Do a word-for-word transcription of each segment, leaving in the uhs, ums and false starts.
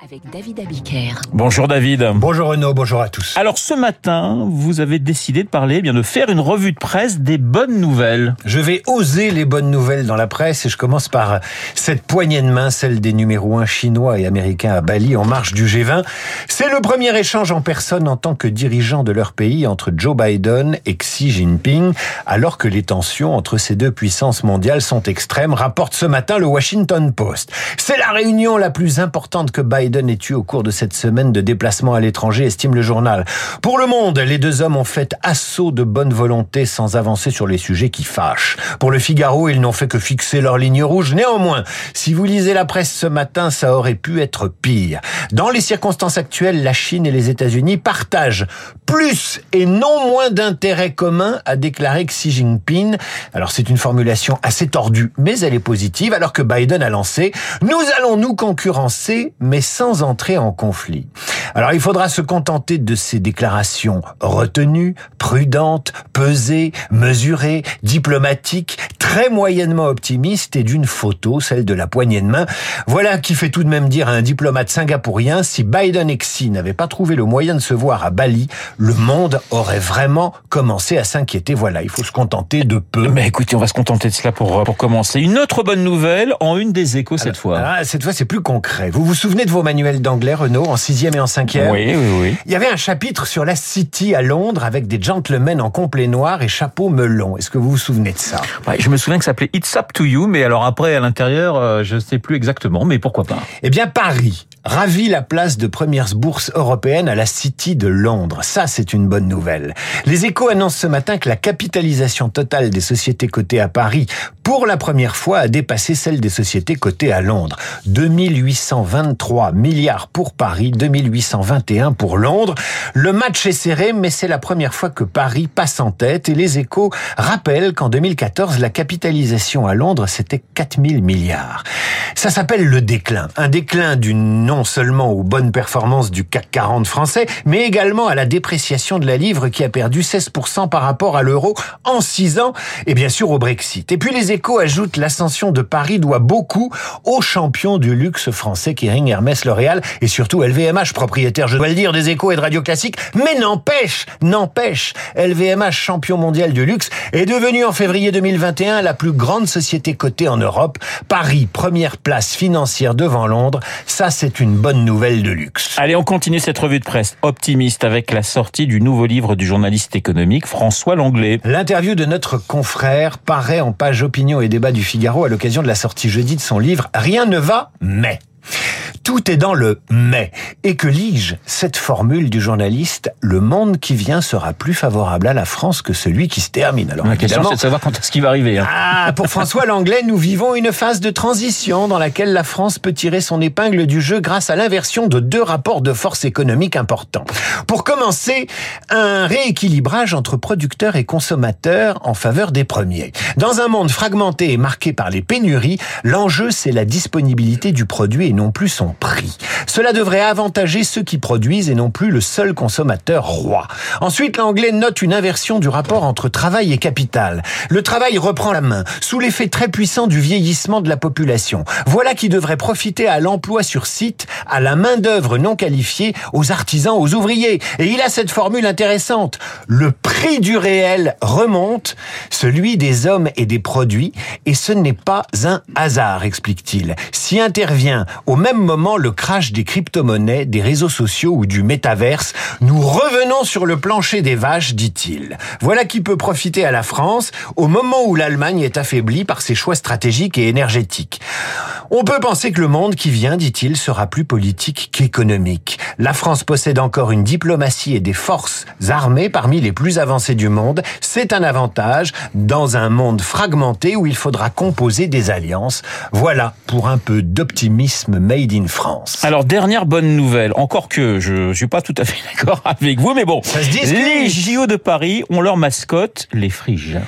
avec David Abiker. Bonjour David. Bonjour Renaud, bonjour à tous. Alors ce matin, vous avez décidé de parler, eh bien de faire une revue de presse des bonnes nouvelles. Je vais oser les bonnes nouvelles dans la presse et je commence par cette poignée de main, celle des numéros un chinois et américains à Bali en marge du G vingt. C'est le premier échange en personne en tant que dirigeant de leur pays entre Joe Biden et Xi Jinping, alors que les tensions entre ces deux puissances mondiales sont extrêmes, rapporte ce matin le Washington Post. C'est la réunion la plus importante que Biden ait eue au cours de cette semaine de déplacement à l'étranger, estime le journal. Pour Le Monde, les deux hommes ont fait assaut de bonne volonté sans avancer sur les sujets qui fâchent. Pour Le Figaro, ils n'ont fait que fixer leur ligne rouge. Néanmoins, si vous lisez la presse ce matin, ça aurait pu être pire. Dans les circonstances actuelles, la Chine et les États-Unis partagent plus et non moins d'intérêts communs, a déclaré Xi Jinping. Alors c'est une formulation assez tordue, mais elle est positive, alors que Biden a lancé « Nous allons nous concurrencer, mais sans entrer en conflit ». Alors il faudra se contenter de ces déclarations retenues, prudentes, pesées, mesurées, diplomatiques, très moyennement optimistes et d'une photo, celle de la poignée de main. Voilà qui fait tout de même dire à un diplomate singapourien, si Biden et Xi n'avaient pas trouvé le moyen de se voir à Bali, le monde aurait vraiment commencé à s'inquiéter. Voilà, il faut se contenter de peu. Mais écoutez, on va se contenter de cela pour, pour commencer. Une autre bonne nouvelle en une des Échos cette alors, fois. Ah, cette fois, c'est plus concret. Vous vous souvenez de vos manuels d'anglais, Renaud, en sixième et en cinquième? Oui, oui, oui. Il y avait un chapitre sur la City à Londres avec des gentlemen en complet noir et chapeau melon. Est-ce que vous vous souvenez de ça? Ouais, je me souviens que ça s'appelait It's Up to You, mais alors après, à l'intérieur, euh, je ne sais plus exactement, mais pourquoi pas. Eh bien, Paris ravit la place de première bourse européenne à la City de Londres. Ça, c'est une bonne nouvelle. Les Échos annoncent ce matin que la capitalisation totale des sociétés cotées à Paris, pour la première fois, a dépassé celle des sociétés cotées à Londres. deux mille huit cent vingt-trois milliards pour Paris, deux mille huit cent vingt et un pour Londres. Le match est serré, mais c'est la première fois que Paris passe en tête. Et les Échos rappellent qu'en deux mille quatorze, la capitalisation à Londres, c'était quatre mille milliards. Ça s'appelle le déclin. Un déclin d'une non seulement aux bonnes performances du C A C quarante français, mais également à la dépréciation de la livre qui a perdu seize pour cent par rapport à l'euro en six ans, et bien sûr au Brexit. Et puis les Échos ajoutent l'ascension de Paris doit beaucoup aux champions du luxe français Kering, Hermès, L'Oréal et surtout L V M H, propriétaire, je dois le dire, des Échos et de Radio Classique. Mais n'empêche, n'empêche, L V M H, champion mondial du luxe, est devenu en février deux mille vingt et un la plus grande société cotée en Europe. Paris, première place financière devant Londres. Ça, c'est une bonne nouvelle de luxe. Allez, on continue cette revue de presse optimiste avec la sortie du nouveau livre du journaliste économique François Langlais. L'interview de notre confrère paraît en page opinion et débat du Figaro à l'occasion de la sortie jeudi de son livre « Rien ne va, mais ». Tout est dans le « mais ». Et que lis-je? Cette formule du journaliste, le monde qui vient sera plus favorable à la France que celui qui se termine. Alors, la question, c'est de savoir quand est-ce qu'il va arriver. Hein. Ah, pour François Langlais, nous vivons une phase de transition dans laquelle la France peut tirer son épingle du jeu grâce à l'inversion de deux rapports de force économiques importants. Pour commencer, un rééquilibrage entre producteurs et consommateurs en faveur des premiers. Dans un monde fragmenté et marqué par les pénuries, l'enjeu, c'est la disponibilité du produit et non plus son prix. Cela devrait avantager ceux qui produisent et non plus le seul consommateur roi. Ensuite, Langlais note une inversion du rapport entre travail et capital. Le travail reprend la main, sous l'effet très puissant du vieillissement de la population. Voilà qui devrait profiter à l'emploi sur site, à la main-d'œuvre non qualifiée, aux artisans, aux ouvriers. Et il a cette formule intéressante. Le prix du réel remonte, celui des hommes et des produits, et ce n'est pas un hasard, explique-t-il. S'y intervient au même moment le crash des crypto-monnaies, des réseaux sociaux ou du métaverse. Nous revenons sur le plancher des vaches, dit-il. Voilà qui peut profiter à la France au moment où l'Allemagne est affaiblie par ses choix stratégiques et énergétiques. On peut penser que le monde qui vient, dit-il, sera plus politique qu'économique. La France possède encore une diplomatie et des forces armées parmi les plus avancées du monde. C'est un avantage dans un monde fragmenté où il faudra composer des alliances. Voilà pour un peu d'optimisme made in France. Alors, dernière bonne nouvelle, encore que je ne suis pas tout à fait d'accord avec vous, mais bon, Ça se discute. les J O de Paris ont leur mascotte, les friges.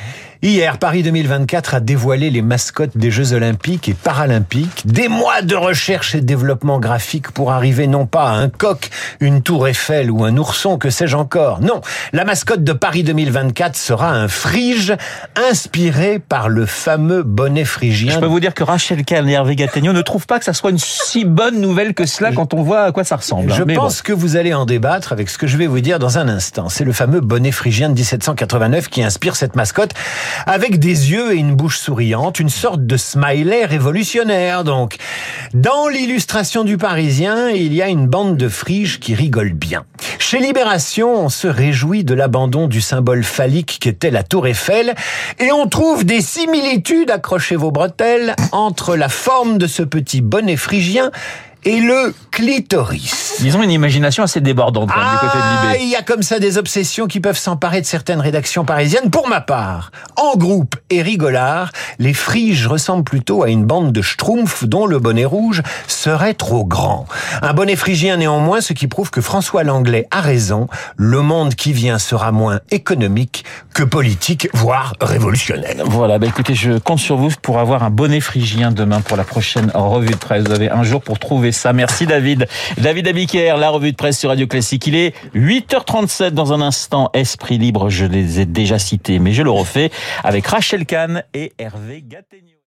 Hier, Paris deux mille vingt-quatre a dévoilé les mascottes des Jeux Olympiques et Paralympiques. Des mois de recherche et développement graphique pour arriver non pas à un coq, une tour Eiffel ou un ourson, que sais-je encore. Non, la mascotte de Paris deux mille vingt-quatre sera un frige inspiré par le fameux bonnet phrygien. Je peux vous dire que Rachel Kahn et Hervé Gattegno ne trouvent pas que ça soit une si bonne nouvelle que cela quand on voit à quoi ça ressemble. Je Mais pense bon. que vous allez en débattre avec ce que je vais vous dire dans un instant. C'est le fameux bonnet phrygien de dix-sept cent quatre-vingt-neuf qui inspire cette mascotte, avec des yeux et une bouche souriante, une sorte de smiley révolutionnaire donc. Dans l'illustration du Parisien, il y a une bande de friges qui rigole bien. Chez Libération, on se réjouit de l'abandon du symbole phallique qu'était la tour Eiffel et on trouve des similitudes, accrochez vos bretelles, entre la forme de ce petit bonnet phrygien et le clitoris. Ils ont une imagination assez débordante quand même, du côté de Ah, Libé. il y a comme ça des obsessions qui peuvent s'emparer de certaines rédactions parisiennes. Pour ma part, en groupe et rigolard, les friges ressemblent plutôt à une bande de schtroumpfs dont le bonnet rouge serait trop grand. Un bonnet phrygien néanmoins, ce qui prouve que François Langlais a raison. Le monde qui vient sera moins économique que politique, voire révolutionnaire. Voilà, bah écoutez, je compte sur vous pour avoir un bonnet phrygien demain pour la prochaine revue de presse. Vous avez un jour pour trouver ça. Merci David. David Abiker, la revue de presse sur Radio Classique. Il est huit heures trente-sept dans un instant. Esprit libre, je les ai déjà cités, mais je le refais avec Rachel Kahn et Hervé Gattegno.